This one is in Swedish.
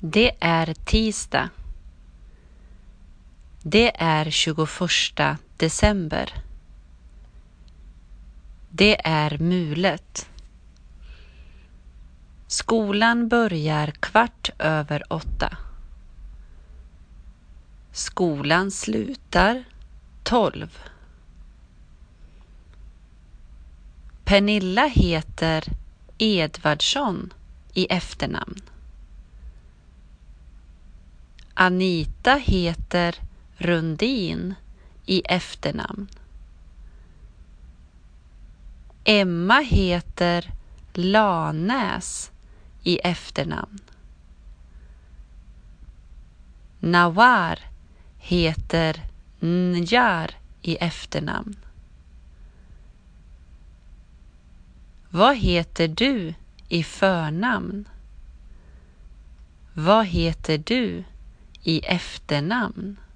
Det är tisdag. Det är 21 december. Det är mulet. Skolan börjar 7:15. Skolan slutar 12. Pernilla heter Edvardsson i efternamn. Anita heter Rundin i efternamn. Emma heter Lanäs i efternamn. Nawar heter Njar i efternamn. Vad heter du i förnamn? Vad heter du i efternamn?